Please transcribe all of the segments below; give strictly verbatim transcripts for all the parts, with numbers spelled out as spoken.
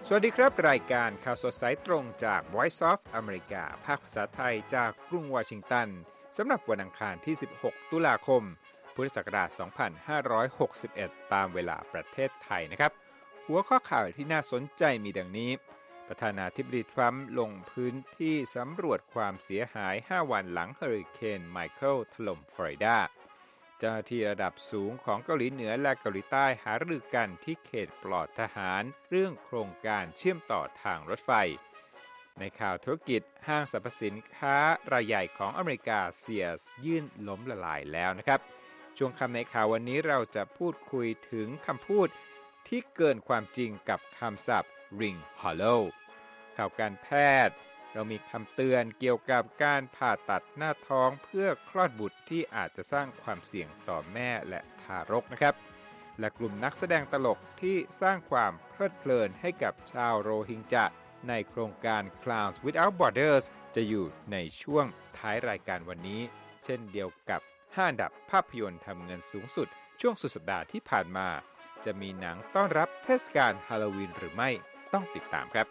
สวัสดีครับรายการข่าวสดสายตรงจาก Voice of America ภาคภาษาไทยจากกรุงวอชิงตันสำหรับวันอังคารที่สิบหกตุลาคมพุทธศักราชสองพันห้าร้อยหกสิบเอ็ดตามเวลาประเทศไทยนะครับหัวข้อข่าวที่น่าสนใจมีดังนี้ประธานาธิบดีทรัมป์ลงพื้นที่สำรวจความเสียหายห้าวันหลังเฮอริเคนไมเคิลถล่มฟลอริดาเจ้าหน้าที่ระดับสูงของเกาหลีเหนือและเกาหลีใต้หารือกันที่เขตปลอดทหารเรื่องโครงการเชื่อมต่อทางรถไฟในข่าวธุรกิจห้างสรรพสินค้ารายใหญ่ของอเมริกาเซียร์สยื่นล้มละลายแล้วนะครับช่วงคำในข่าววันนี้เราจะพูดคุยถึงคำพูดที่เกินความจริงกับคำศัพท์ ring hollow ข่าวการแพทย์เรามีคำเตือนเกี่ยวกับการผ่าตัดหน้าท้องเพื่อคลอดบุตรที่อาจจะสร้างความเสี่ยงต่อแม่และทารกนะครับและกลุ่มนักแสดงตลกที่สร้างความเพลิดเพลินให้กับชาวโรฮิงญาในโครงการ Clowns Without Borders จะอยู่ในช่วงท้ายรายการวันนี้เช่นเดียวกับห้าอันดับภาพยนตร์ทำเงินสูงสุดช่วงสุดสัปดาห์ที่ผ่านมาจะมีหนังต้อนรับเทศกาลฮาโลวีนหรือไม่ต้องติดตามครับ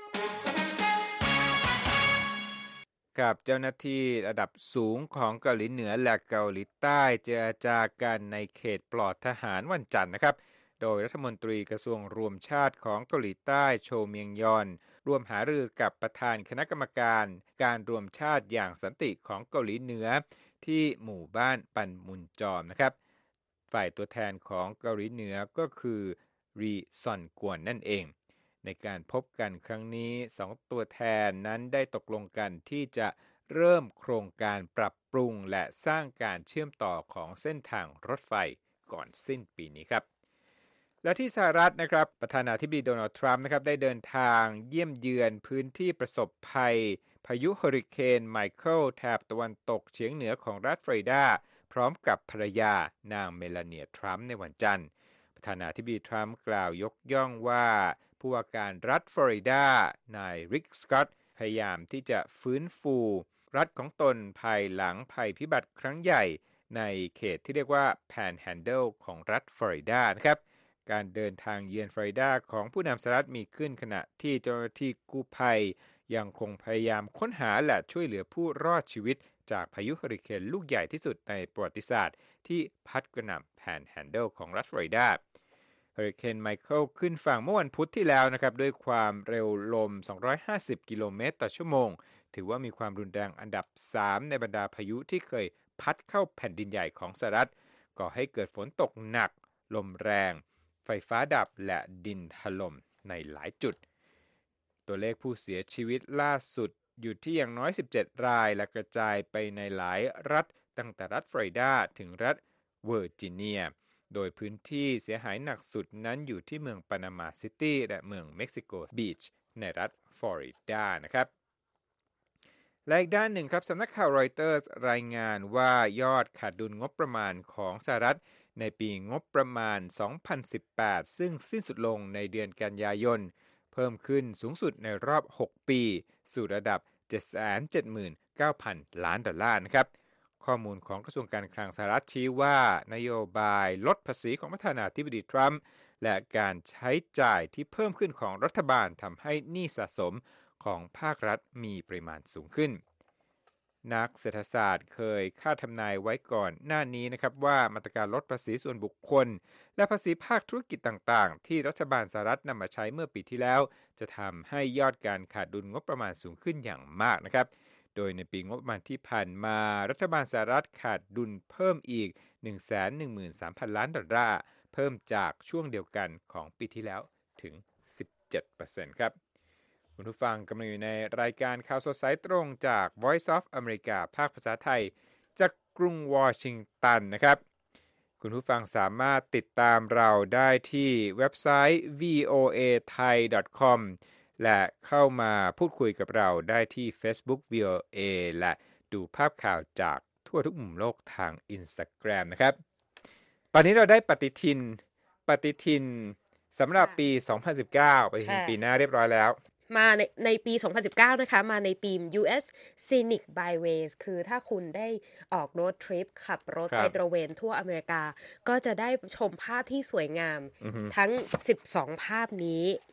กับเจ้าหน้าที่ระดับสูงของเกาหลีเหนือและเกาหลีใต้เจรจากันในเขตปลอดทหารวันจันทร์นะครับโดยรัฐมนตรีกระทรวงรวมชาติของเกาหลีใต้โชเมียงยอนร่วมหารือกับประธานคณะกรรมการการรวมชาติอย่างสันติของเกาหลีเหนือที่หมู่บ้านปันมุนจอมนะครับฝ่ายตัวแทนของเกาหลีเหนือก็คือรีซอนกวนนั่นเองในการพบกันครั้งนี้สองตัวแทนนั้นได้ตกลงกันที่จะเริ่มโครงการปรับปรุงและสร้างการเชื่อมต่อของเส้นทางรถไฟก่อนสิ้นปีนี้ครับและที่สหรัฐนะครับประธานาธิบดีโดนัลด์ทรัมป์นะครับได้เดินทางเยี่ยมเยือนพื้นที่ประสบภัยพายุเฮอริเคนไมเคิลแถบตะวันตกเฉียงเหนือของรัฐฟลอริดาพร้อมกับภรรยานางเมลาเนียทรัมป์ในวันจันทร์ประธานาธิบดีทรัมป์กล่าวยกย่องว่าผู้ว่าการรัฐฟลอริดานายริกสก็อตพยายามที่จะฟื้นฟูรัฐของตนภายหลังภัยพิบัติครั้งใหญ่ในเขตที่เรียกว่าแพนแฮนเดิลของรัฐฟลอริดานะครับการเดินทางเยือนฟลอริดาของผู้นำสหรัฐมีขึ้นขณะที่เจ้าหน้าที่กู้ภัยยังคงพยายามค้นหาและช่วยเหลือผู้รอดชีวิตจากพายุเฮอริเคนลูกใหญ่ที่สุดในประวัติศาสตร์ที่พัดกระหน่ำแพนแฮนเดิลของรัฐฟลอริดาเฮอริเคนไมเคิลขึ้นฝั่งเมื่อวันพุธที่แล้วนะครับด้วยความเร็วลมสองร้อยห้าสิบกิโลเมตรต่อชั่วโมงถือว่ามีความรุนแรงอันดับสามในบรรดาพายุที่เคยพัดเข้าแผ่นดินใหญ่ของสหรัฐก่อให้เกิดฝนตกหนักลมแรงไฟฟ้าดับและดินถล่มในหลายจุดตัวเลขผู้เสียชีวิตล่าสุดอยู่ที่อย่างน้อยสิบเจ็ดรายและกระจายไปในหลายรัฐตั้งแต่รัฐฟลอริดาถึงรัฐเวอร์จิเนียโดยพื้นที่เสียหายหนักสุดนั้นอยู่ที่เมืองปานามาซิตี้และเมืองเม็กซิโกบีชในรัฐฟลอริดานะครับและอีกด้านหนึ่งครับสำนักข่าวรอยเตอร์สรายงานว่ายอดขาดดุลงบประมาณของสหรัฐในปีงบประมาณสองพันสิบแปดซึ่งสิ้นสุดลงในเดือนกันยายนเพิ่มขึ้นสูงสุดในรอบหกปีสู่ระดับ เจ็ดแสนเจ็ดหมื่นเก้าพัน ล้านดอลลาร์นะครับข้อมูลของกระทรวงการคลังสหรัฐชี้ว่านโยบายลดภาษีของประธานาธิบดีทรัมป์และการใช้จ่ายที่เพิ่มขึ้นของรัฐบาลทำให้หนี้สะสมของภาครัฐมีปริมาณสูงขึ้นนักเศรษฐศาสตร์เคยคาดทำนายไว้ก่อนหน้านี้นะครับว่ามาตรการลดภาษีส่วนบุคคลและภาษีภาคธุรกิจต่างๆที่รัฐบาลสหรัฐนำมาใช้เมื่อปีที่แล้วจะทำให้ยอดการขาดดุลงบประมาณสูงขึ้นอย่างมากนะครับโดยในปีงบประมาณที่ผ่านมารัฐบาลสหรัฐขาดดุลเพิ่มอีก หนึ่งแสนหนึ่งหมื่นสามพัน ล้านดอลลาร์เพิ่มจากช่วงเดียวกันของปีที่แล้วถึง สิบเจ็ดเปอร์เซ็นต์ ครับคุณผู้ฟังกำลังอยู่ในรายการข่าวสดสายตรงจาก Voice of America ภาคภาษาไทยจากกรุงวอชิงตันนะครับคุณผู้ฟังสามารถติดตามเราได้ที่เว็บไซต์ วี โอ เอ ไทย ดอท คอม และเข้ามาพูดคุยกับเราได้ที่ Facebook วี โอ เอ และดูภาพข่าวจากทั่วทุกมุมโลกทาง Instagram นะครับตอนนี้เราได้ปฏิทินปฏิทินสำหรับปี สองพันสิบเก้า ไปถึงปีหน้าเรียบร้อยแล้วมาในในปี สองพันสิบเก้า นะคะมาในธีม ยู เอส Scenic Byways คือถ้าคุณได้ออกโรดทริปขับรถไปตระเวนทั่วอเมริกาก็จะได้ชมภาพที่สวยงาม mm-hmm. ทั้งสิบสองภาพนี้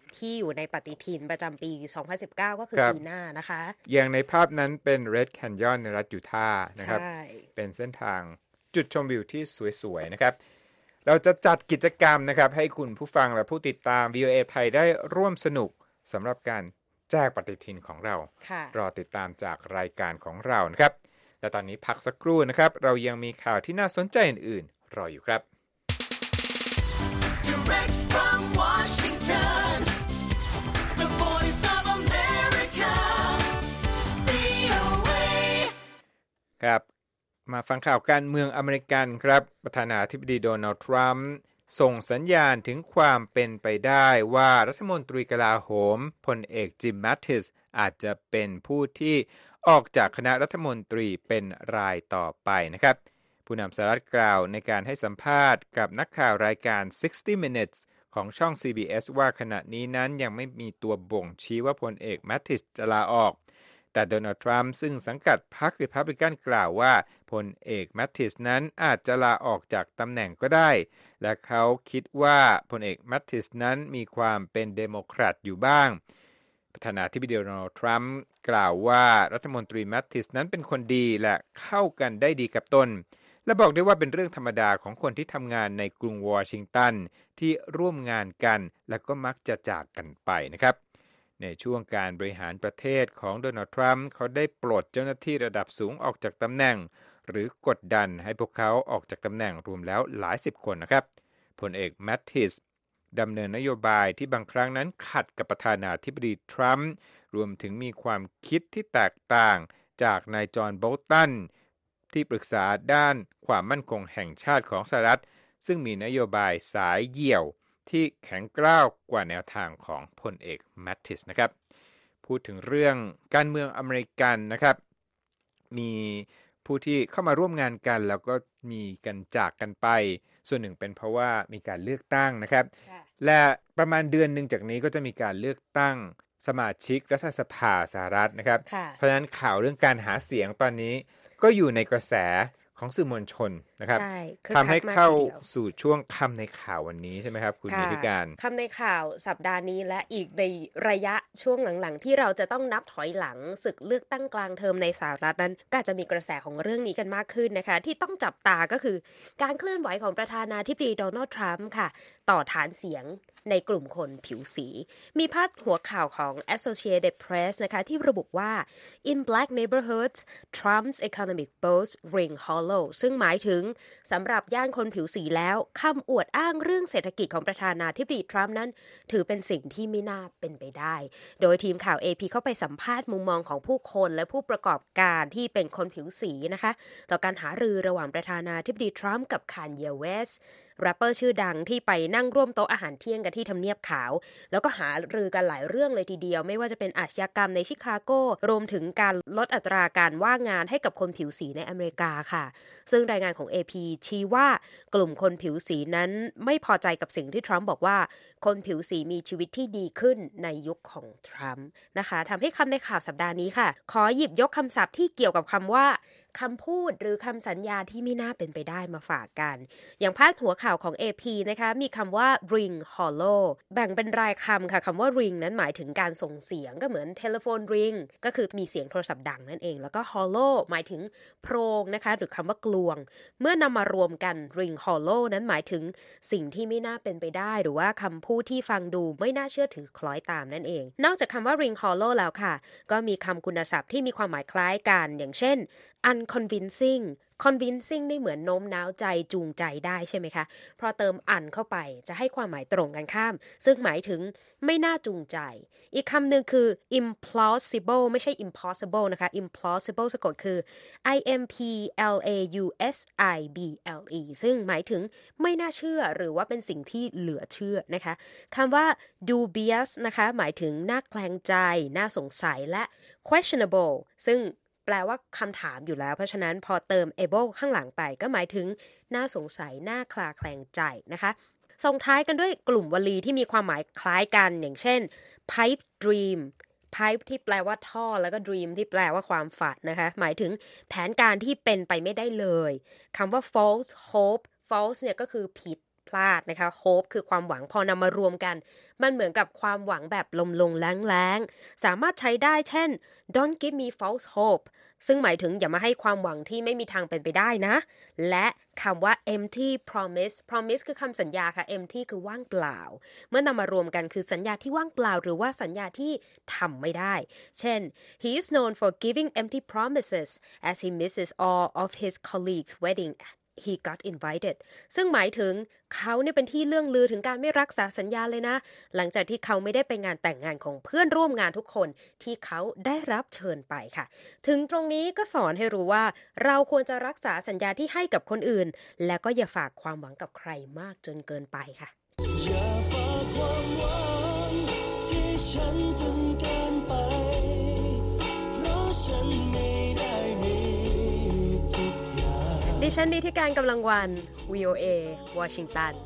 ที่อยู่ในปฏิทินประจำปี สองพันสิบเก้า ก็คือปีหน้านะคะอย่างในภาพนั้นเป็น Red Canyon ในรัฐยูทาห์นะครับเป็นเส้นทางจุดชมวิวที่สวยๆนะครับเราจะจัดกิจกรรมนะครับให้คุณผู้ฟังและผู้ติดตาม วี โอ เอ ไทยได้ร่วมสนุกสำหรับการแจกปฏิทินของเรารอติดตามจากรายการของเรานะครับและตอนนี้พักสักครู่นะครับเรายังมีข่าวที่น่าสนใจอื่นๆรออยู่ครับ Direct from Washington, the voice of America, วี โอ เอ ครับมาฟังข่าวการเมืองอเมริกันครับประธานาธิบดีโดนัลด์ทรัมป์ส่งสัญญาณถึงความเป็นไปได้ว่ารัฐมนตรีกลาโหมพลเอกจิมแมตติสอาจจะเป็นผู้ที่ออกจากคณะรัฐมนตรีเป็นรายต่อไปนะครับผู้นำสหรัฐกล่าวในการให้สัมภาษณ์กับนักข่าวรายการ sixty minutes ของช่อง ซี บี เอส ว่าขณะนี้นั้นยังไม่มีตัวบ่งชี้ว่าพลเอกแมตติสจะลาออกแต่โดนัลด์ทรัมป์ซึ่งสังกัดพรรครีพับลิกันกล่าวว่าพลเอกแมตติสนั้นอาจจะลาออกจากตำแหน่งก็ได้และเขาคิดว่าพลเอกแมตติสนั้นมีความเป็นเดโมแครตอยู่บ้างประธานาธิบดีโดนัลด์ทรัมป์กล่าวว่ารัฐมนตรีแมตติสนั้นเป็นคนดีและเข้ากันได้ดีกับตนและบอกได้ว่าเป็นเรื่องธรรมดาของคนที่ทำงานในกรุงวอชิงตันที่ร่วมงานกันและก็มักจะจากกันไปนะครับในช่วงการบริหารประเทศของโดนัลด์ทรัมป์เขาได้ปลดเจ้าหน้าที่ระดับสูงออกจากตำแหน่งหรือกดดันให้พวกเขาออกจากตำแหน่งรวมแล้วหลายสิบคนนะครับพลเอกแมตติสดำเนินนโยบายที่บางครั้งนั้นขัดกับประธานาธิบดีทรัมป์รวมถึงมีความคิดที่แตกต่างจากนายจอห์น โบลตันที่ปรึกษาด้านความมั่นคงแห่งชาติของสหรัฐซึ่งมีนโยบายสายเหี่ยวที่แข็งกร้าวกว่าแนวทางของพลเอกแมตติสนะครับพูดถึงเรื่องการเมืองอเมริกันนะครับมีผู้ที่เข้ามาร่วมงานกันแล้วก็มีกันจากกันไปส่วนหนึ่งเป็นเพราะว่ามีการเลือกตั้งนะครับและประมาณเดือนหนึ่งจากนี้ก็จะมีการเลือกตั้งสมาชิกรัฐสภาสหรัฐนะครับเพราะฉะนั้นข่าวเรื่องการหาเสียงตอนนี้ก็อยู่ในกระแสของสื่อมวลชนนะครับทำให้เข้าสู่ช่วงคำในข่าววันนี้ใช่ไหมครับคุณนิติการคำในข่าวสัปดาห์นี้และอีกในระยะช่วงหลังๆที่เราจะต้องนับถอยหลังศึกเลือกตั้งกลางเทอมในสหรัฐนั้นก็จะมีกระแสของเรื่องนี้กันมากขึ้นนะคะที่ต้องจับตาก็คือการเคลื่อนไหวของประธานาธิบดีโดนัลด์ทรัมป์ค่ะต่อฐานเสียงในกลุ่มคนผิวสีมีพาดหัวข่าวของ Associated Press นะคะที่ระบุว่า In Black Neighborhoods Trump's economic boast ring hollow ซึ่งหมายถึงสำหรับย่านคนผิวสีแล้วคำอวดอ้างเรื่องเศรษฐกิจของประธานาธิบดีทรัมป์นั้นถือเป็นสิ่งที่ไม่น่าเป็นไปได้โดยทีมข่าว เอ พี เข้าไปสัมภาษณ์มุมมองของผู้คนและผู้ประกอบการที่เป็นคนผิวสีนะคะต่อการหารือระหว่างประธานาธิบดีทรัมป์กับคานเย เวสต์แรปเปอร์ชื่อดังที่ไปนั่งร่วมโต๊ะอาหารเที่ยงกันที่ทำเนียบขาวแล้วก็หารือกันหลายเรื่องเลยทีเดียวไม่ว่าจะเป็นอาชญากรรมในชิคาโกรวมถึงการลดอัตราการว่างงานให้กับคนผิวสีในอเมริกาค่ะซึ่งรายงานของ เอ พี ชี้ว่ากลุ่มคนผิวสีนั้นไม่พอใจกับสิ่งที่ทรัมป์บอกว่าคนผิวสีมีชีวิตที่ดีขึ้นในยุคของทรัมป์นะคะทำให้คำในข่าวสัปดาห์นี้ค่ะขอหยิบยกคำศัพท์ที่เกี่ยวกับคำว่าคำพูดหรือคำสัญญาที่ไม่น่าเป็นไปได้มาฝากกันอย่างพาดหัวข่าวของ เอ พี นะคะมีคำว่า ring hollow แบ่งเป็นรายคำค่ะคำว่า ring นั้นหมายถึงการส่งเสียงก็เหมือน telephone ring ก็คือมีเสียงโทรศัพท์ดังนั่นเองแล้วก็ hollow หมายถึงโพรงนะคะหรือคำว่ากลวงเมื่อนำมารวมกัน ring hollow นั้นหมายถึงสิ่งที่ไม่น่าเป็นไปได้หรือว่าคำพูดที่ฟังดูไม่น่าเชื่อถือคล้อยตามนั่นเองนอกจากคำว่า ring hollow แล้วค่ะก็มีคำคุณศัพท์ที่มีความหมายคล้ายกันอย่างเช่น unconvincing convincing นี่เหมือนโน้มน้าวใจจูงใจได้ใช่ไหมคะพอเติม un เข้าไปจะให้ความหมายตรงกันข้ามซึ่งหมายถึงไม่น่าจูงใจอีกคำหนึ่งคือ implausible ไม่ใช่ impossible นะคะ implausible สะกดคือ i m p l a u s i b l e ซึ่งหมายถึงไม่น่าเชื่อหรือว่าเป็นสิ่งที่เหลือเชื่อนะคะคำว่า dubious นะคะหมายถึงน่าแคลงใจน่าสงสัยและ questionable ซึ่งแปลว่าคำถามอยู่แล้วเพราะฉะนั้นพอเติม able ข้างหลังไปก็หมายถึงน่าสงสัยน่าคลาแคลงใจนะคะส่งท้ายกันด้วยกลุ่มวลีที่มีความหมายคล้ายกันอย่างเช่น pipe dream pipe ที่แปลว่าท่อแล้วก็ dream ที่แปลว่าความฝันนะคะหมายถึงแผนการที่เป็นไปไม่ได้เลยคำว่า false hope false เนี่ยก็คือผิดพลาดนะคะ hope คือความหวังพอนำมารวมกันมันเหมือนกับความหวังแบบลมๆแล้งๆสามารถใช้ได้เช่น don't give me false hope ซึ่งหมายถึงอย่ามาให้ความหวังที่ไม่มีทางเป็นไปได้นะและคำว่า empty promise promise คือคำสัญญาค่ะ empty คือว่างเปล่าเมื่อนำมารวมกันคือสัญญาที่ว่างเปล่าหรือว่าสัญญาที่ทำไม่ได้เช่น he is known for giving empty promises as he misses all of his colleagues' wedding he got invited ซึ่งหมายถึงเขาเนี่ยเป็นที่เรื่องลือถึงการไม่รักษาสัญญาเลยนะหลังจากที่เขาไม่ได้ไปงานแต่งงานของเพื่อนร่วมงานทุกคนที่เขาได้รับเชิญไปค่ะถึงตรงนี้ก็สอนให้รู้ว่าเราควรจะรักษาสัญญาที่ให้กับคนอื่นและก็อย่าฝากความหวังกับใครมากจนเกินไปค่ะอย่าฝากความหวังที่ฉันจนเกินไปเพราะฉันไม่ได้มีทุกอย่างดิฉันนิติการกำลังวัน วี โอ เอ วอชิงตัน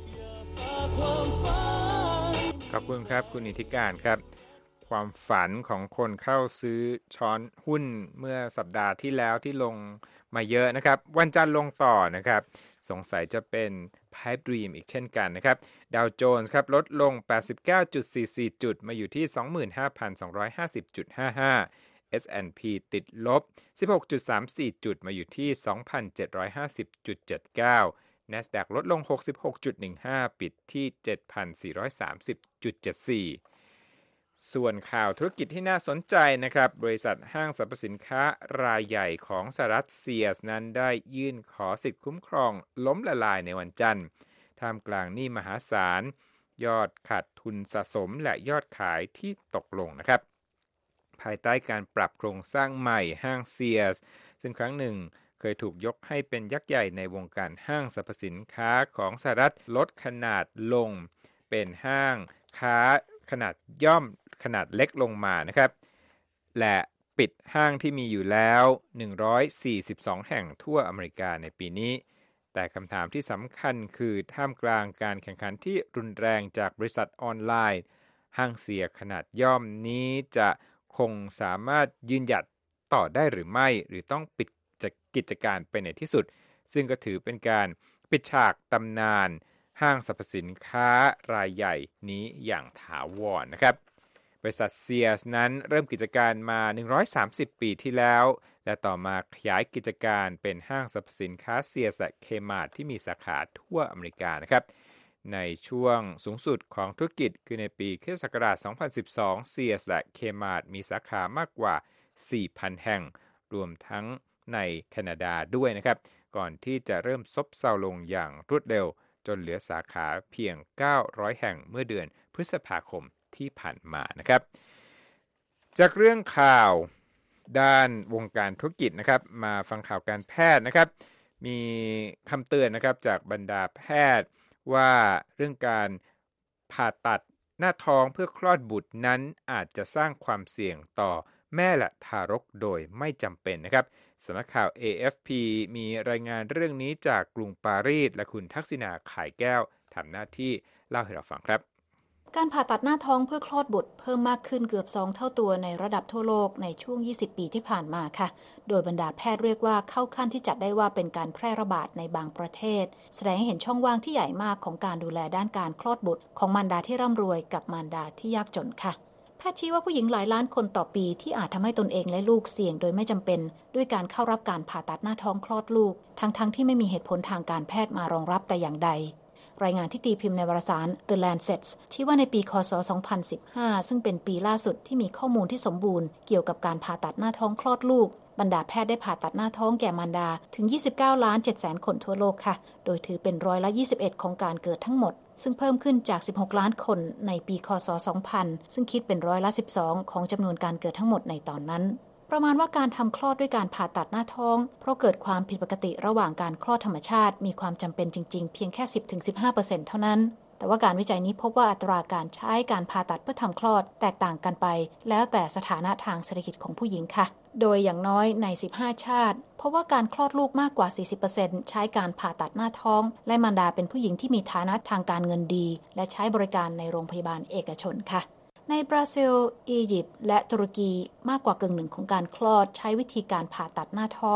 ขอบคุณครับคุณนิติการครับความฝันของคนเข้าซื้อช้อนหุ้นเมื่อสัปดาห์ที่แล้วที่ลงมาเยอะนะครับวันจันทร์ลงต่อนะครับสงสัยจะเป็น Pipe Dream อีกเช่นกันนะครับดาวโจนส์ครับลดลง แปดสิบเก้าจุดสี่สี่ จุดมาอยู่ที่ สองหมื่นห้าพันสองร้อยห้าสิบจุดห้าห้า เอส แอนด์ พี ติดลบ สิบหกจุดสามสี่ จุดมาอยู่ที่ สองพันเจ็ดร้อยห้าสิบจุดเจ็ดเก้า NASDAQ ลดลง หกสิบหกจุดหนึ่งห้า ปิดที่ เจ็ดพันสี่ร้อยสามสิบจุดเจ็ดสี่ ส่วนข่าวธุรกิจที่น่าสนใจนะครับบริษัทห้างสรรพสินค้ารายใหญ่ของสหรัฐเซียร์สนั้นได้ยื่นขอสิทธิคุ้มครองล้มละลายในวันจันทร์ท่ามกลางหนี้มหาศาลยอดขาดทุนสะสมและยอดขายที่ตกลงนะครับภายใต้การปรับโครงสร้างใหม่ห้างเซียร์สซึ่งครั้งหนึ่งเคยถูกยกให้เป็นยักษ์ใหญ่ในวงการห้างสรรพสินค้าของสหรัฐลดขนาดลงเป็นห้างค้าขนาดย่อมขนาดเล็กลงมานะครับและปิดห้างที่มีอยู่แล้วหนึ่งร้อยสี่สิบสองแห่งทั่วอเมริกาในปีนี้แต่คำถามที่สำคัญคือท่ามกลางการแข่งขันที่รุนแรงจากบริษัทออนไลน์ห้างเสียขนาดย่อมนี้จะคงสามารถยืนหยัดต่อได้หรือไม่หรือต้องปิดกิจการไปในที่สุดซึ่งก็ถือเป็นการปิดฉากตำนานห้างสรรพสินค้ารายใหญ่นี้อย่างถาวรนะครับบริษัทเซียร์สนั้นเริ่มกิจการมาหนึ่งร้อยสามสิบปีที่แล้วและต่อมาขยายกิจการเป็นห้างสรรพสินค้าเซียร์สและเคมาร์ทที่มีสาขาทั่วอเมริกานะครับในช่วงสูงสุดของธุรกิจคือในปีค.ศ. สองพันสิบสองเซียร์สและเคมาร์ทมีสาขามากกว่า สี่พัน แห่งรวมทั้งในแคนาดาด้วยนะครับก่อนที่จะเริ่มซบเซาลงอย่างรวดเร็วจนเหลือสาขาเพียงเก้าร้อยแห่งเมื่อเดือนพฤษภาคมที่ผ่านมานะครับจากเรื่องข่าวด้านวงการธุรกิจนะครับมาฟังข่าวการแพทย์นะครับมีคำเตือนนะครับจากบรรดาแพทย์ว่าเรื่องการผ่าตัดหน้าท้องเพื่อคลอดบุตรนั้นอาจจะสร้างความเสี่ยงต่อแม่และทารกโดยไม่จำเป็นนะครับสำนักข่าว เอ เอฟ พี มีรายงานเรื่องนี้จากกรุงปารีสและคุณทักษิณาข่ายแก้วทำหน้าที่เล่าให้เราฟังครับการผ่าตัดหน้าท้องเพื่อคลอดบุตรเพิ่มมากขึ้นเกือบสองเท่าตัวในระดับทั่วโลกในช่วงยี่สิบปีที่ผ่านมาค่ะโดยบรรดาแพทย์เรียกว่าเข้าขั้นที่จัดได้ว่าเป็นการแพร่ระบาดในบางประเทศแสดงให้เห็นช่องว่างที่ใหญ่มากของการดูแลด้านการคลอดบุตรของมารดาที่ร่ำรวยกับมารดาที่ยากจนค่ะแพทย์ชี้ว่าผู้หญิงหลายล้านคนต่อปีที่อาจทำให้ตนเองและลูกเสี่ยงโดยไม่จำเป็นด้วยการเข้ารับการผ่าตัดหน้าท้องคลอดลูกทั้งๆ ท, ที่ไม่มีเหตุผลทางการแพทย์มารองรับแต่อย่างใดรายงานที่ตีพิมพ์ในวารสาร The Lancet ชี้ว่าในปีค.ศ. สองพันสิบห้าซึ่งเป็นปีล่าสุดที่มีข้อมูลที่สมบูรณ์เกี่ยวกับการผ่าตัดหน้าท้องคลอดลูกบรรดาแพทย์ได้ผ่าตัดหน้าท้องแก่มารดาถึง ยี่สิบเก้าล้านเจ็ดแสนคนทั่วโลกค่ะโดยถือเป็นร้อยละยี่สิบเอ็ดของการเกิดทั้งหมดซึ่งเพิ่มขึ้นจากสิบหกล้านคนในปีค.ศ. สองพันซึ่งคิดเป็นร้อยละสิบสองของจำนวนการเกิดทั้งหมดในตอนนั้นประมาณว่าการทำคลอดด้วยการผ่าตัดหน้าท้องเพราะเกิดความผิดปกติระหว่างการคลอดธรรมชาติมีความจำเป็นจริงๆเพียงแค่ สิบถึงสิบห้าเปอร์เซ็นต์ เท่านั้นแต่ว่าการวิจัยนี้พบว่าอัตราการใช้การผ่าตัดเพื่อทำคลอดแตกต่างกันไปแล้วแต่สถานะทางเศรษฐกิจของผู้หญิงค่ะโดยอย่างน้อยในสิบห้าชาติเพราะว่าการคลอดลูกมากกว่า สี่สิบเปอร์เซ็นต์ ใช้การผ่าตัดหน้าท้องและมารดาเป็นผู้หญิงที่มีฐานะทางการเงินดีและใช้บริการในโรงพยาบาลเอกชนค่ะในบราซิลอียิปต์และตุรกีมากกว่ากึ่งหนึ่งของการคลอดใช้วิธีการผ่าตัดหน้าท้อง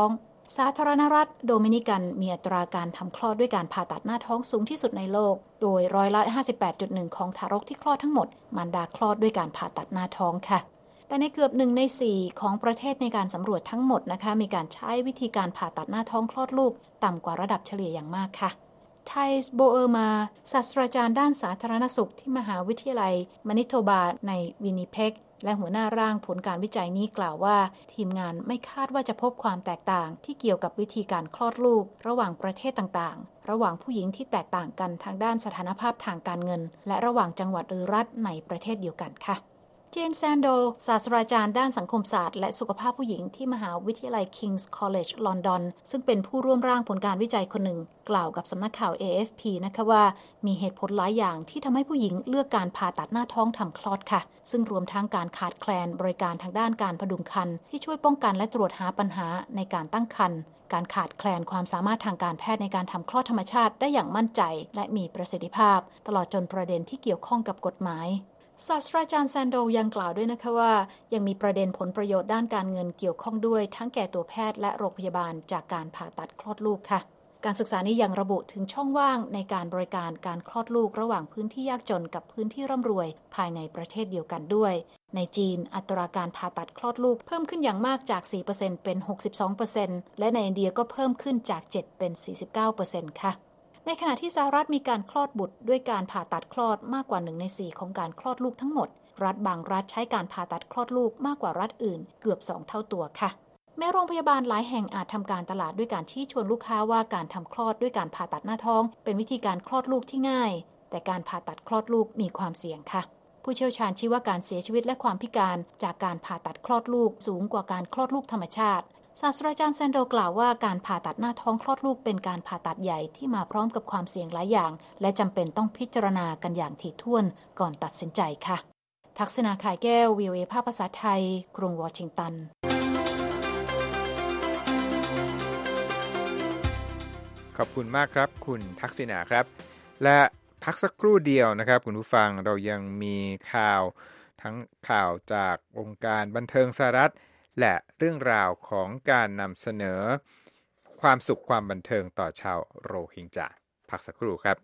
สาธารณรัฐโดมินิกันมีอัตราการทำคลอดด้วยการผ่าตัดหน้าท้องสูงที่สุดในโลกโดยร้อยละ ห้าสิบแปดจุดหนึ่ง ของทารกที่คลอดทั้งหมดมารดาคลอดด้วยการผ่าตัดหน้าท้องค่ะแต่ในเกือบหนึ่งในสี่ของประเทศในการสำรวจทั้งหมดนะคะมีการใช้วิธีการผ่าตัดหน้าท้องคลอดลูกต่ำกว่าระดับเฉลี่ยอย่างมากค่ะไทส์โบเออร์มาศาสตราจารย์ด้านสาธารณสุขที่มหาวิทยาลัยมานิโตบาในวินนิเพกและหัวหน้าร่างผลการวิจัยนี้กล่าวว่าทีมงานไม่คาดว่าจะพบความแตกต่างที่เกี่ยวกับวิธีการคลอดลูกระหว่างประเทศต่างๆระหว่างผู้หญิงที่แตกต่างกันทางด้านสถานภาพทางการเงินและระหว่างจังหวัดหรือรัฐในประเทศเดียวกันค่ะเจนแซนโดศาสตราจารย์ด้านสังคมศาสตร์และสุขภาพผู้หญิงที่มหาวิทยาลัย King's College London ซึ่งเป็นผู้ร่วมร่างผลการวิจัยคนหนึ่งกล่าวกับสำนักข่าว เอ เอฟ พี นะคะว่ามีเหตุผลหลายอย่างที่ทำให้ผู้หญิงเลือกการผ่าตัดหน้าท้องทำคลอดค่ะซึ่งรวมทั้งการขาดแคลนบริการทางด้านการพดุงครรภ์ที่ช่วยป้องกันและตรวจหาปัญหาในการตั้งครรภ์การขาดแคลนความสามารถทางการแพทย์ในการทำคลอดธรรมชาติได้อย่างมั่นใจและมีประสิทธิภาพตลอดจนประเด็นที่เกี่ยวข้องกับกฎหมายศาสตราจารย์แซนโดยังกล่าวด้วยนะคะว่ายังมีประเด็นผลประโยชน์ด้านการเงินเกี่ยวข้องด้วยทั้งแก่ตัวแพทย์และโรงพยาบาลจากการผ่าตัดคลอดลูกค่ะการศึกษานี้ยังระบุถึงช่องว่างในการบริการการคลอดลูกระหว่างพื้นที่ยากจนกับพื้นที่ร่ำรวยภายในประเทศเดียวกันด้วยในจีนอัตราการผ่าตัดคลอดลูกเพิ่มขึ้นอย่างมากจาก สี่เปอร์เซ็นต์ เป็น หกสิบสองเปอร์เซ็นต์ และในอินเดียก็เพิ่มขึ้นจาก เจ็ด เป็น สี่สิบเก้าเปอร์เซ็นต์ ค่ะในขณะที่สหรัฐมีการคลอดบุตรด้วยการผ่าตัดคลอดมากกว่าหนึ่งในสี่ของการคลอดลูกทั้งหมดรัฐบางรัฐใช้การผ่าตัดคลอดลูกมากกว่ารัฐอื่นเกือบสองเท่าตัวค่ะแม้โรงพยาบาลหลายแห่งอาจทำการตลาดด้วยการชี้ชวนลูกค้าว่าการทำคลอดด้วยการผ่าตัดหน้าท้องเป็นวิธีการคลอดลูกที่ง่ายแต่การผ่าตัดคลอดลูกมีความเสี่ยงค่ะผู้เชี่ยวชาญชี้ว่าการเสียชีวิตและความพิการจากการผ่าตัดคลอดลูกสูงกว่าการคลอดลูกธรรมชาติศาสตราจารย์แซนโดกล่าวว่าการผ่าตัดหน้าท้องคลอดลูกเป็นการผ่าตัดใหญ่ที่มาพร้อมกับความเสี่ยงหลายอย่างและจำเป็นต้องพิจารณากันอย่างถี่ถ้วนก่อนตัดสินใจค่ะทักษณาขายแก้ว วี โอ เอ ภาคภาษาไทยกรุงวอชิงตันขอบคุณมากครับคุณทักษณาครับและพักสักครู่เดียวนะครับคุณผู้ฟังเรายังมีข่าวทั้งข่าวจากองค์การบันเทิงสหรัฐและเรื่องราวของการนำเสนอความสุขความบันเทิงต่อชาวโรฮิงญาพักสักครู่ครับ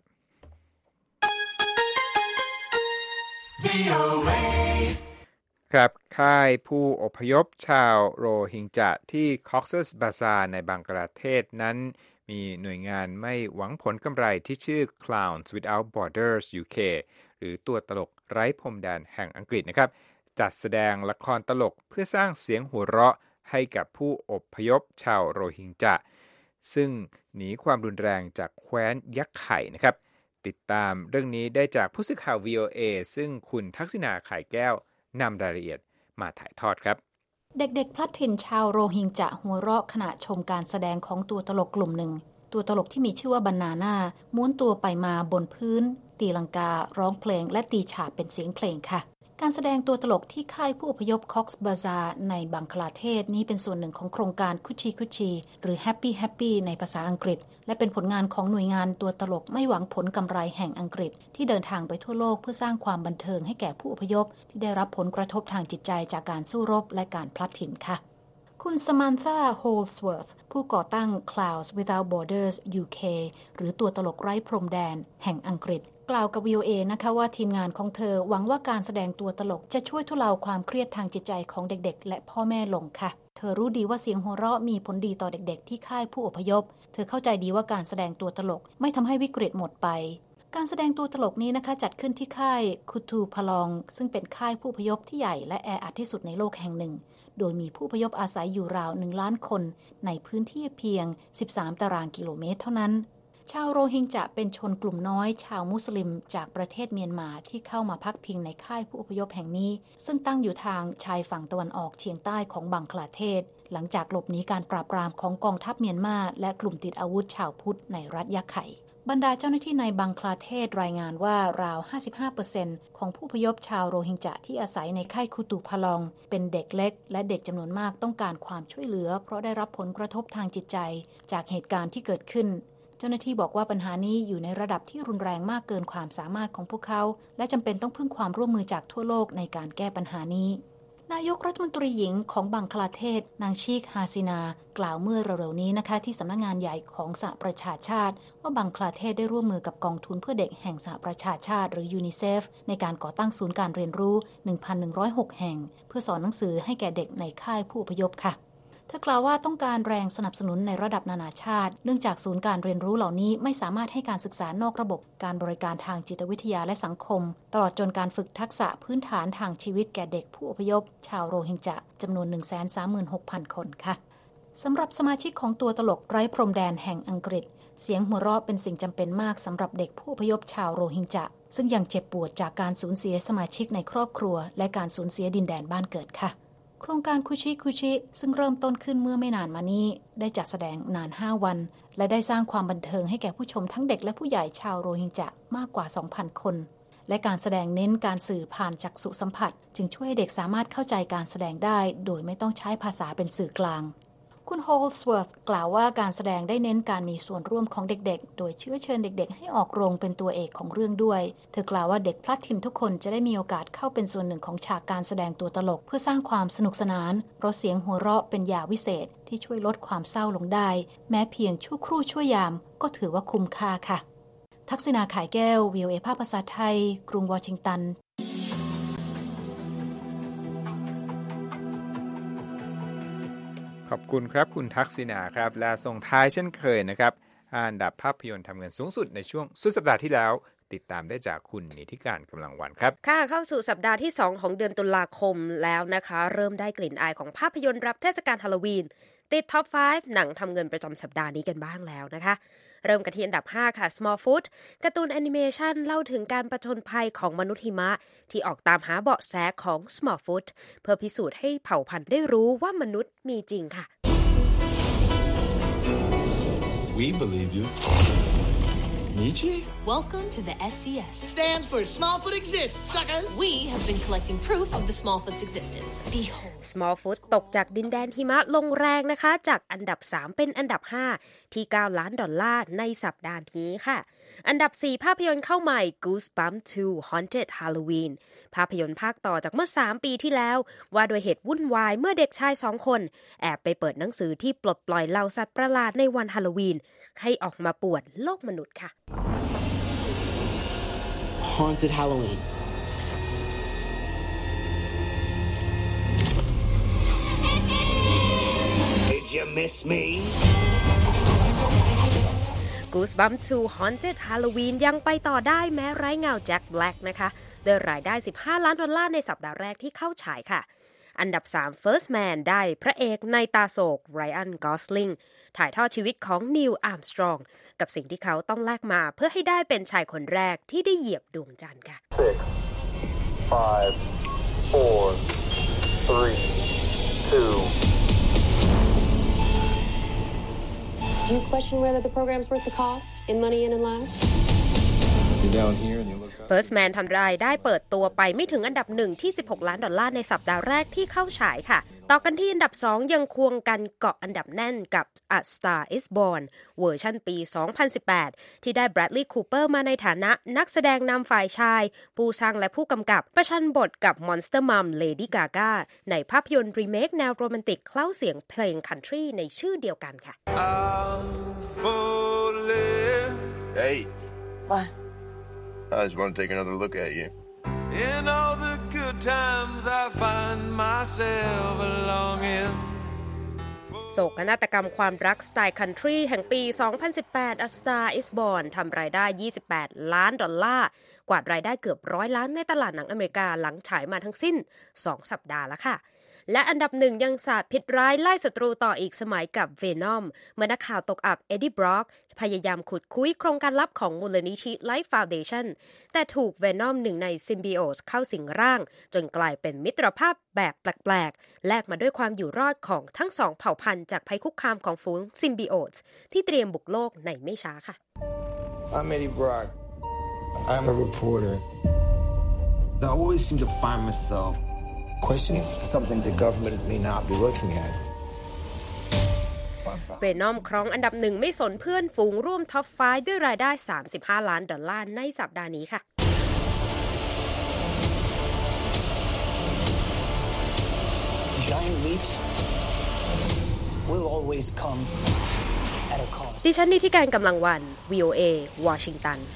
ครับค่ายผู้อพยพชาวโรฮิงญาที่คอกซัสบาซาร์ในบังกลาเทศนั้นมีหน่วยงานไม่หวังผลกำไรที่ชื่อ Clowns Without Borders ยู เค หรือตัวตลกไร้พรมแดนแห่งอังกฤษนะครับจัดแสดงละครตลกเพื่อสร้างเสียงหัวเราะให้กับผู้อพยพชาวโรฮิงญาซึ่งหนีความรุนแรงจากแคว้นยักษ์ไข่นะครับติดตามเรื่องนี้ได้จากผู้สื่อข่าว วี โอ เอ ซึ่งคุณทักษิณาไข่แก้วนำรายละเอียดมาถ่ายทอดครับเด็กๆพลัดถิ่นชาวโรฮิงญาหัวเราะขณะชมการแสดงของตัวตลกกลุ่มหนึ่งตัวตลกที่มีชื่อว่าบานาน่าม้วนตัวไปมาบนพื้นตีลังการ้องเพลงและตีฉาบเป็นเสียงเพลงค่ะการแสดงตัวตลกที่ค่ายผู้อพยพคอกซ์บาซาร์ในบังคลาเทศนี้เป็นส่วนหนึ่งของโครงการคุชีคุชีหรือ Happy Happy ในภาษาอังกฤษและเป็นผลงานของหน่วยงานตัวตลกไม่หวังผลกำไรแห่งอังกฤษที่เดินทางไปทั่วโลกเพื่อสร้างความบันเทิงให้แก่ผู้อพยพที่ได้รับผลกระทบทางจิตใจจากการสู้รบและการพลัดถิ่นค่ะคุณสมันธา โฮลสเวิร์ธผู้ก่อตั้ง Clowns Without Borders ยู เค หรือตัวตลกไร้พรมแดนแห่งอังกฤษกล่าวกับ วี โอ เอ นะคะว่าทีมงานของเธอหวังว่าการแสดงตัวตลกจะช่วยทุเลาความเครียดทางจิตใจของเด็กๆและพ่อแม่ลงค่ะเธอรู้ดีว่าเสียงหัวเราะมีผลดีต่อเด็กๆที่ค่ายผู้อพยพเธอเข้าใจดีว่าการแสดงตัวตลกไม่ทำให้วิกฤตหมดไปการแสดงตัวตลกนี้นะคะจัดขึ้นที่ค่ายคุตูพลองซึ่งเป็นค่ายผู้อพยพที่ใหญ่และแออัดที่สุดในโลกแห่งหนึ่งโดยมีผู้อพยพอาศัยอยู่ราวหนึ่งล้านคนในพื้นที่เพียงสิบสามตารางกิโลเมตรเท่านั้นชาวโรฮิงญาเป็นชนกลุ่มน้อยชาวมุสลิมจากประเทศเมียนมาที่เข้ามาพักพิงในค่ายผู้อพยพแห่งนี้ซึ่งตั้งอยู่ทางชายฝั่งตะวันออกเฉียงใต้ของบังคลาเทศหลังจากหลบหนีการปราบปรามของกองทัพเมียนมาและกลุ่มติดอาวุธชาวพุทธในรัฐยะไข่บรรดาเจ้าหน้าที่ในบังคลาเทศรายงานว่าราว ห้าสิบห้าเปอร์เซ็นต์ ของผู้อพยพชาวโรฮิงญาที่อาศัยในค่ายคุตูพลองเป็นเด็กเล็กและเด็กจำนวนมากต้องการความช่วยเหลือเพราะได้รับผลกระทบทางจิตใจจากเหตุการณ์ที่เกิดขึ้นเจ้าหน้าที่บอกว่าปัญหานี้อยู่ในระดับที่รุนแรงมากเกินความสามารถของพวกเขาและจำเป็นต้องพึ่งความร่วมมือจากทั่วโลกในการแก้ปัญหานี้นายกรัฐมนตรีหญิงของบังคลาเทศนางชีคฮาซินากล่าวเมื่อเร็วๆนี้นะคะที่สำนักงานใหญ่ของสหประชาชาติว่าบังคลาเทศได้ร่วมมือกับกองทุนเพื่อเด็กแห่งสหประชาชาติหรือยูนิเซฟในการก่อตั้งศูนย์การเรียนรู้ หนึ่งพันหนึ่งร้อยหก แห่งเพื่อสอนหนังสือให้แก่เด็กในค่ายผู้อพยพค่ะเธอกล่าวว่าต้องการแรงสนับสนุนในระดับนานาชาติเนื่องจากศูนย์การเรียนรู้เหล่านี้ไม่สามารถให้การศึกษานอกระบบการบริการทางจิตวิทยาและสังคมตลอดจนการฝึกทักษะพื้นฐานทางชีวิตแก่เด็กผู้อพยพชาวโรฮิงญะจำนวน หนึ่งแสนสามหมื่นหกพัน คนค่ะสำหรับสมาชิกของตัวตลกไร้พรมแดนแห่งอังกฤษเสียงหัวเราะเป็นสิ่งจำเป็นมากสำหรับเด็กผู้อพยพชาวโรฮิงญะซึ่งยังเจ็บปวดจากการสูญเสียสมาชิกในครอบครัวและการสูญเสียดินแดนบ้านเกิดค่ะโครงการคุชิคุชิซึ่งเริ่มต้นขึ้นเมื่อไม่นานมานี้ได้จัดแสดงนานห้าวันและได้สร้างความบันเทิงให้แก่ผู้ชมทั้งเด็กและผู้ใหญ่ชาวโรฮิงญะมากกว่า สองพัน คนและการแสดงเน้นการสื่อผ่านจักษุสัมผัสจึงช่วยให้เด็กสามารถเข้าใจการแสดงได้โดยไม่ต้องใช้ภาษาเป็นสื่อกลางคุณโฮลสเวิร์ธกล่าวว่าการแสดงได้เน้นการมีส่วนร่วมของเด็กๆโดยเชื้อเชิญเด็กๆให้ออกโรงเป็นตัวเอกของเรื่องด้วยเธอกล่าวว่าเด็กพลัดถิ่นทุกคนจะได้มีโอกาสเข้าเป็นส่วนหนึ่งของฉากการแสดงตัวตลกเพื่อสร้างความสนุกสนานเพราะเสียงหัวเราะเป็นยาวิเศษที่ช่วยลดความเศร้าลงได้แม้เพียงชั่วครู่ชั่วยามก็ถือว่าคุ้มค่าค่ะทักษิณาขายแก้ว วี โอ เอ ภาคภาษาไทยกรุงวอชิงตันขอบคุณครับคุณทักษิณาครับและส่งท้ายเช่นเคยนะครับอันดับภาพยนตร์ทำเงินสูงสุดในช่วงสุดสัปดาห์ที่แล้วติดตามได้จากคุณนิติการกำลังวันครับค่ะเข้าสู่สัปดาห์ที่สองของเดือนตุลาคมแล้วนะคะเริ่มได้กลิ่นอายของภาพยนตร์รับเทศกาลฮาโลวีนติดท็อปห้าหนังทำเงินประจำสัปดาห์นี้กันบ้างแล้วนะคะเริ่มกันที่อันดับห้าค่ะ Smallfoot การ์ตูนแอนิเมชันเล่าถึงการผจญภัยของมนุษย์หิมะที่ออกตามหาเบาะแสของ Smallfoot เพื่อพิสูจน์ให้เผ่าพันธุ์ได้รู้ว่ามนุษย์มีจริงค่ะ We believe you. Nietzsche? Welcome to the เอส ซี เอส. Stands for Smallfoot Exists, suckers! We have been collecting proof of the Smallfoot's existence. Behold. Smallfoot ตกจากดินแดนหิมะลงแรงนะคะจากอันดับสามเป็นอันดับห้าที่เก้าล้านดอลลาร์ในสัปดาห์นี้ค่ะอันดับสี่ภาพยนตร์เข้าใหม่ Goosebumps ทู Haunted Halloween ภาพยนตร์ภาคต่อจากเมื่อสามปีที่แล้วว่าโดยเหตุวุ่นวายเมื่อเด็กชายสองคนแอบไปเปิดหนังสือที่ปลดปล่อยเหล่าสัตว์ประหลาดในวันฮาโลวีนให้ออกมาป่วนโลกมนุษย์ค่ะ Haunted Halloween Did you miss me? Goosebumps ทู Haunted Halloween ยังไปต่อได้แม้ไร้เงาแจ็คแบล็กนะคะโดยรายได้สิบห้าล้านดอลลาร์ในสัปดาห์แรกที่เข้าฉายค่ะอันดับสาม First Man ได้พระเอกในตาโศกไรอัน กอสลิงถ่ายทอดชีวิตของนิว อาร์มสตรองกับสิ่งที่เขาต้องแลกมาเพื่อให้ได้เป็นชายคนแรกที่ได้เหยียบดวงจันทร์ค่ะ six, five, four, three, two Do you question whether the program's worth the cost in money and in lives? You're down here and you look up. First Man ทำรายได้เปิดตัวไปไม่ถึงอันดับหนึ่งที่สิบหกล้านดอลลาร์ในสัปดาห์แรกที่เข้าฉายค่ะต่อกันที่อันดับสองยังควงกันเกาะอันดับแน่นกับ A Star is Born เวอร์ชันปีสองพันสิบแปดที่ได้ Bradley Cooper มาในฐานะนักแสดงนำฝ่ายชายผู้สร้างและผู้กำกับประชันบทกับ Monster Mom Lady Gaga ในภาพยนตร์รีเมคแนวโรแมนติกเคล้าเสียงเพลงคันทรีในชื่อเดียวกันค่ะ Hey. What? I just want to take another look at you. In all the good times I find myself longing โศกนาฏกรรมความรักสไตล์คันทรีแห่งปีสองพันสิบแปด A Star is Born ทำรายได้ยี่สิบแปดล้านดอลลาร์กวาดรายได้เกือบร้อยล้านในตลาดหนังอเมริกาหลังฉายมาทั้งสิ้นสองสัปดาห์แล้วค่ะและอันดับหนึ่งยังสาดพิษร้ายไล่ศัตรูต่ออีกสมัยกับ Venom เมื่อนักข่าวตกอับเอ็ดดี้บรอกพยายามขุดคุยโครงการลับของมูลนิธิ Life Foundation แต่ถูก Venom หนึ่งใน Symbiotes เข้าสิงร่างจนกลายเป็นมิตรภาพแบบแปลกๆแลกมาด้วยความอยู่รอดของทั้งสองเผ่าพันธุ์จากภัยคุกคามของฝูง Symbiotes ที่เตรียมบุกโลกในไม่ช้าค่ะ I'm Eddie Brock. I'm a reporter. I always seem to find myself questioning something the government may not be looking at. เวนอมครองอันดับหนึ่งไม่สนเพื่อนฝูงร่วมท็อปห้าด้วยรายได้สามสิบห้าล้านดอลลาร์ในสัปดาห์นี้ค่ะ dreams will always come at a cost ดิฉันนิติการกำลังวัน วี โอ เอ วอชิงตัน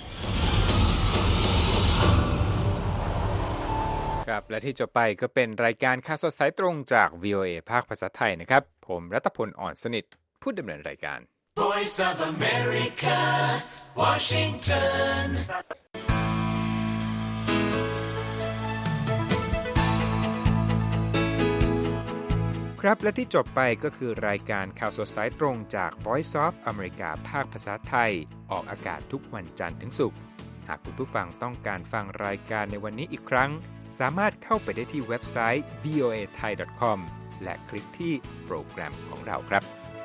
ครับและที่จบไปก็เป็นรายการข่าวสดสายตรงจาก วี โอ เอ ภาคภาษาไทยนะครับผมรัตพล อ่อนสนิทผู้ดำเนินรายการ Voice of America Washington ครับและที่จบไปก็คือรายการข่าวสดสายตรงจาก Voice of America ภาคภาษาไทยออกอากาศทุกวันจันทร์ถึงศุกร์หากคุณผู้ฟังต้องการฟังรายการในวันนี้อีกครั้งสามารถเข้าไปได้ที่เว็บไซต์ วี โอ เอ ไทย ดอท คอม และคลิกที่โปรแกรมของเราครับ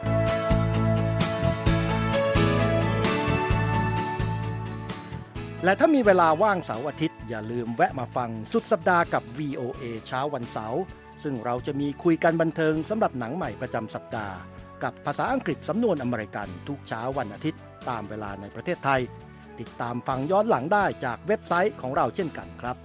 และถ้ามีเวลาว่างเสาร์อาทิตย์อย่าลืมแวะมาฟังสุดสัปดาห์กับ วี โอ เอ เช้าวันเสาร์ซึ่งเราจะมีคุยกันบันเทิงสำหรับหนังใหม่ประจำสัปดาห์กับภาษาอังกฤษสำนวนอเมริกันทุกเช้าวันอาทิตย์ตามเวลาในประเทศไทยติดตามฟังย้อนหลังได้จากเว็บไซต์ของเราเช่นกันครับ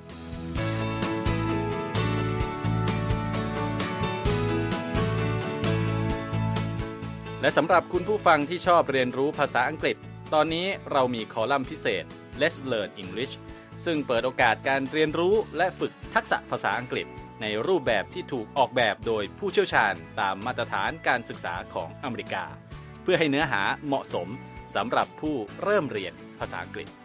และสำหรับคุณผู้ฟังที่ชอบเรียนรู้ภาษาอังกฤษตอนนี้เรามีคอลัมน์พิเศษ Let's Learn English ซึ่งเปิดโอกาสการเรียนรู้และฝึกทักษะภาษาอังกฤษในรูปแบบที่ถูกออกแบบโดยผู้เชี่ยวชาญตามมาตรฐานการศึกษาของอเมริกาเพื่อให้เนื้อหาเหมาะสมสำหรับผู้เริ่มเรียนภาษาอังกฤษ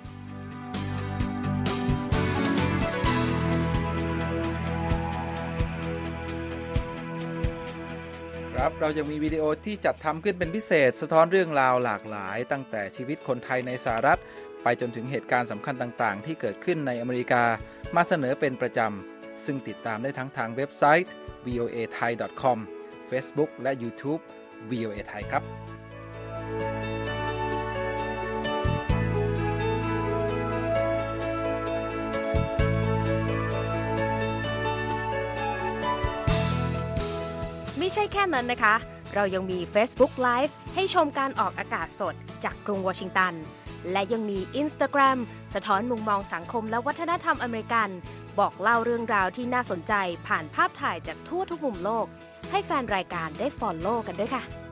ครับเรายังมีวิดีโอที่จัดทำขึ้นเป็นพิเศษสะท้อนเรื่องราวหลากหลายตั้งแต่ชีวิตคนไทยในสหรัฐไปจนถึงเหตุการณ์สำคัญต่างๆที่เกิดขึ้นในอเมริกามาเสนอเป็นประจำซึ่งติดตามได้ทั้งทางเว็บไซต์ วี โอ เอ ไทย ดอท คอม Facebook และ YouTube วี โอ เอ ไทยครับไม่ใช่แค่นั้นนะคะเรายังมี Facebook Live ให้ชมการออกอากาศสดจากกรุงวอชิงตันและยังมี Instagram สะท้อนมุมมองสังคมและวัฒนธรรมอเมริกันบอกเล่าเรื่องราวที่น่าสนใจผ่านภาพถ่ายจากทั่วทุกมุมโลกให้แฟนรายการได้ follow กันด้วยค่ะ